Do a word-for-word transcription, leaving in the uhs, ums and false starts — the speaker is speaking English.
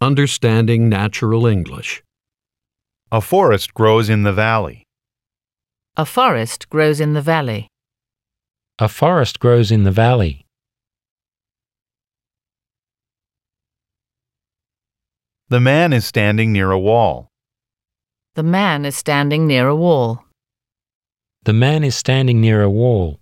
Understanding Natural English. A forest grows in the valley. A forest grows in the valley. A forest grows in the valley. The man is standing near a wall. The man is standing near a wall. The man is standing near a wall.